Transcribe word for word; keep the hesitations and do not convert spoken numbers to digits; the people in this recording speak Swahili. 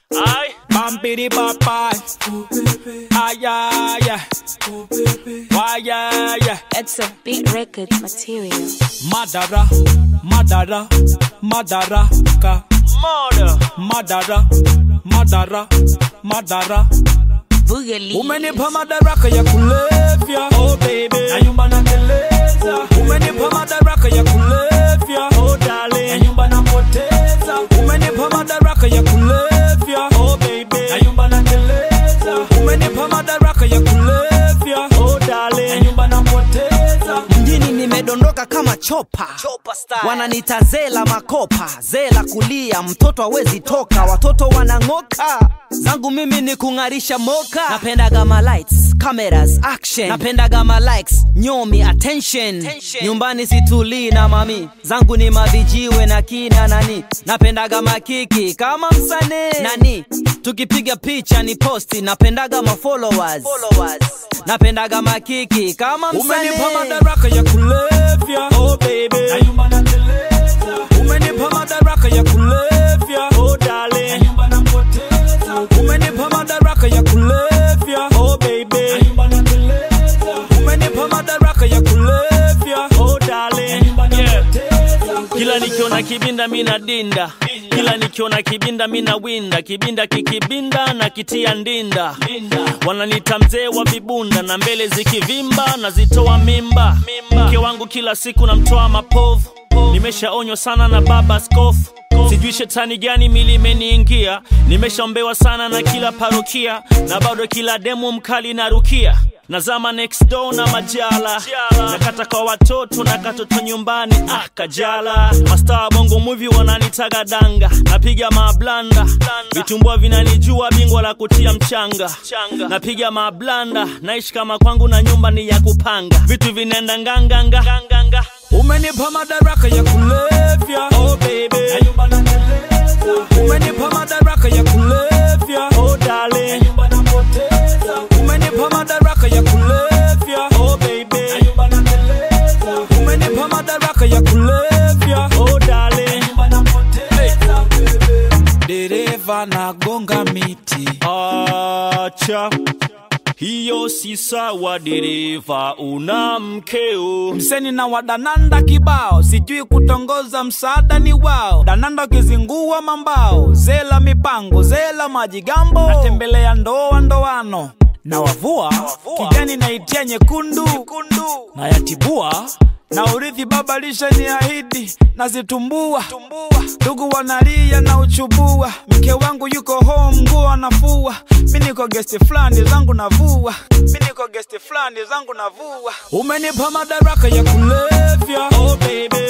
Aye. Bumpity papa. Ay, ay, ay. Why, yeah, yeah. It's a big record material. Madara, Madara, Madara, ka. Murder. Madara, Madara, Madara. Boogaloo. Umenipa madaraka ya kulevya. Oh baby, na nyumba na teleza. Umenipa madaraka ya kulevya. Oh darling, na nyumba na poteza. Umenipa madaraka ya kulevya. Oh baby, na nyumba na teleza. Umenipa madaraka ya kulevya. Oh darling, na nyumba na poteza. Mjini nimedondoka kama chopa, Chopa style. wananita Zela makopa, Zela kulia, mtoto hawezi toka, watoto wanangoka. Zangu mimi ni kungarisha moka. Napenda gama lights, cameras, action. Napenda gama likes, nyomi, attention, attention. Nyumbani situli na mami, zangu ni mavijiwe na kina nani. Napenda gama kiki kama msane nani, tukipiga picha ni posti. Napenda gama followers, followers. Napenda gama kiki kama msane. Umenipa madaraka ya kulevya. Oh baby, na nyumba na teleza. Umenipa madaraka ya kulevya. Oh darling, na nyumba na poteza. Umenipa madaraka ya kulevya. Oh baby, na nyumba na teleza. Umenipa madaraka ya kulevya. Oh darling, na nyumba na poteza. Kila nikiona kibinda mina dinda, kila nikiona kibinda mina winda. Kibinda kikibinda na kitia ndinda. Wananita mzee wa vibunda, na mbele zikivimba na zitoa mimba. Mke wangu kila siku namtoa mapovu, nimeshaonywa sana na baba skofu. Sijui shetani gani mili imeniingia, nimeshaombewa sana na kila parokia, na bado kila demo mkali na rukia. Nazama next door na majala, nakata kwa watoto na katoto nyumbani, ah kajala. Mastaa bongo movie wananitaga danga, napiga mablanda, vitumbua vinanijua bingwa la kutia mchanga. Napiga mablanda, naishi kama kwangu na nyumba ni ya kupanga, vitu vinenda nganganga. Umenipa madaraka ya kulevya. Oh baby, na nyumba na teleza. Umenipa madaraka ya kulevya. Oh darling, na nyumba na poteza. Umenipa madaraka ya kulevya. Oh baby, na nyumba na teleza. Umenipa madaraka ya kulevya. Oh darling, na nyumba na poteza. Dereva na gonga miti. Acha hiyo si sawa dereva, una mkeo. Mseni na wadananda kibao, sijui kutongoza msaada ni wao. Dananda kizingua mambao, Zela mipango, Zela majigambo. Natembelea ndoa ndoano, na wavua kijani na itia nyekundu, na yatibua na urithi baba lisha ni ahidi, na zitumbua ndugu wanalia na uchubua. Mke wangu yuko home nguo anafua, mimi niko guest flani zangu navua. Mimi niko guest flani zangu navua. Umenipa madaraka ya kulevya. Oh baby,